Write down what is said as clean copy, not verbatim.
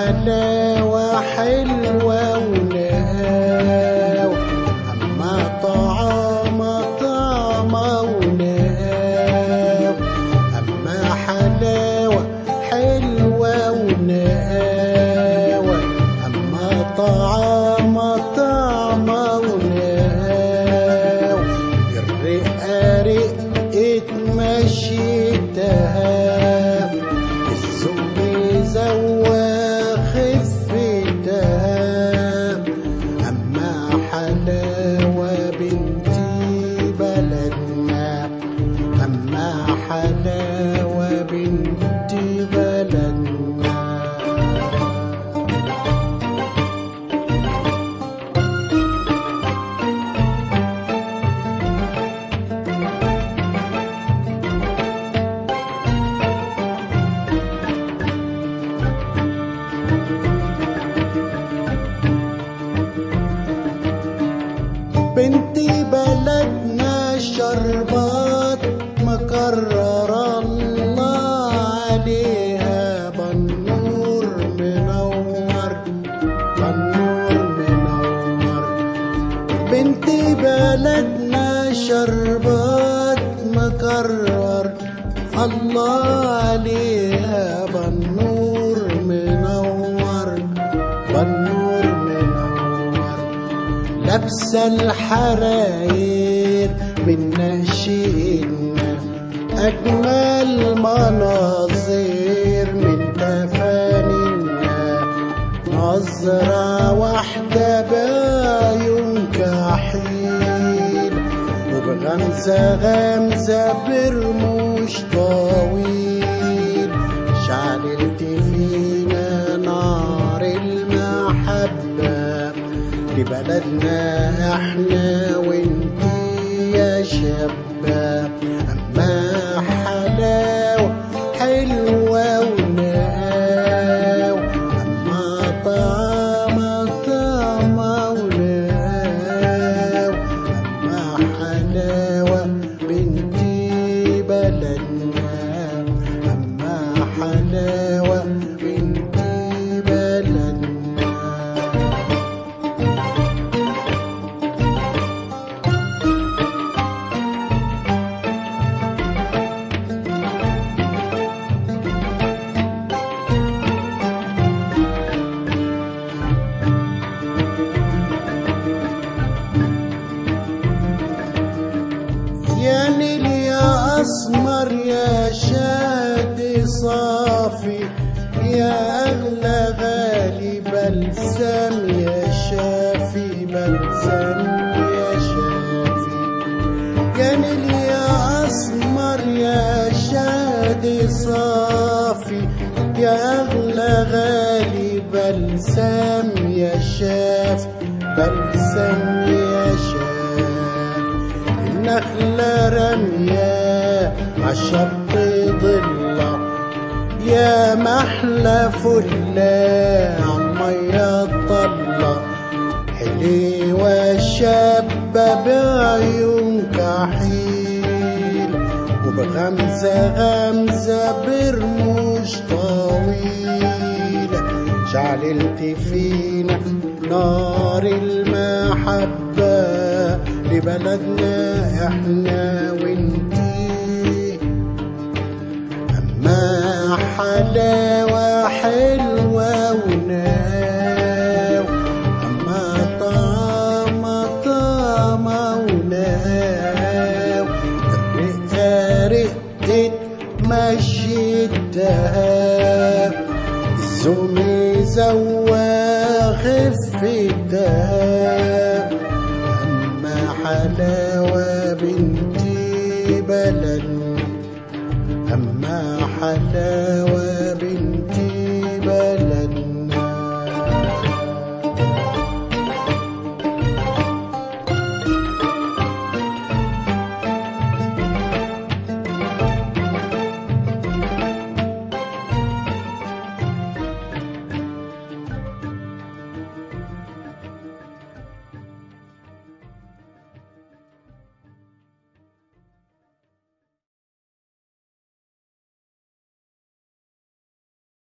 حلاوة حلوة ونهاوة، أما طعامة طعمة ونهاوة، أما حلاوة حلوة ونهاوة، أما طعامة طعمة ونهاوة. الرقة رقة مشيتها، الذوق زوى خفتها، أما حلاوة بنتي بلدنا، أما حلاوة بنتي بلدنا. بنتي بلدنا شربات مكرر الله عليها، بالنور منور بالنور منور. بنتي بلدنا شربات مكرر الله عليها، بالنور منور بالنور منور. لابسة الحراير من نشيدنا، أجمل مناظر من تفانينا، نظرة واحدة بعيون كحيل، وبغمزة غمزة برموش طويل. شعلت فينا نار المحبة لبلدنا احنا وانتي يا شباب، اما حلاوة حلوة ونهاوة، اما طعمة طعمة ونهاوة، اما حلاوة بنتي بلدنا، اما حلاوة بنتي بلدنا. يا نيل يا أسمر يا شادي صافي، يا أغلى غالي بلسم يا شافي، بلسم يا شافي. يا نيل يا أسمر يا شادي صافي، يا أغلى غالي بلسم يا شافي، بلسم يا شافي. النخلة رمية عالشط ضلة، يا محلى فلة عالمية طلة، حليوة شابة بعيون كحيل، وبغمزة غمزة برموش طويل. شعللت فينا نار المحبة لبلدنا احنا وانتي، اما حلاوة حلوة ونهاوة، اما طعمة طعمة ونهاوة. الرقة رقة مشيتها، الذوق زوى خفتها، حلاوة بنتي بلدنا، أما حلاوة بنتي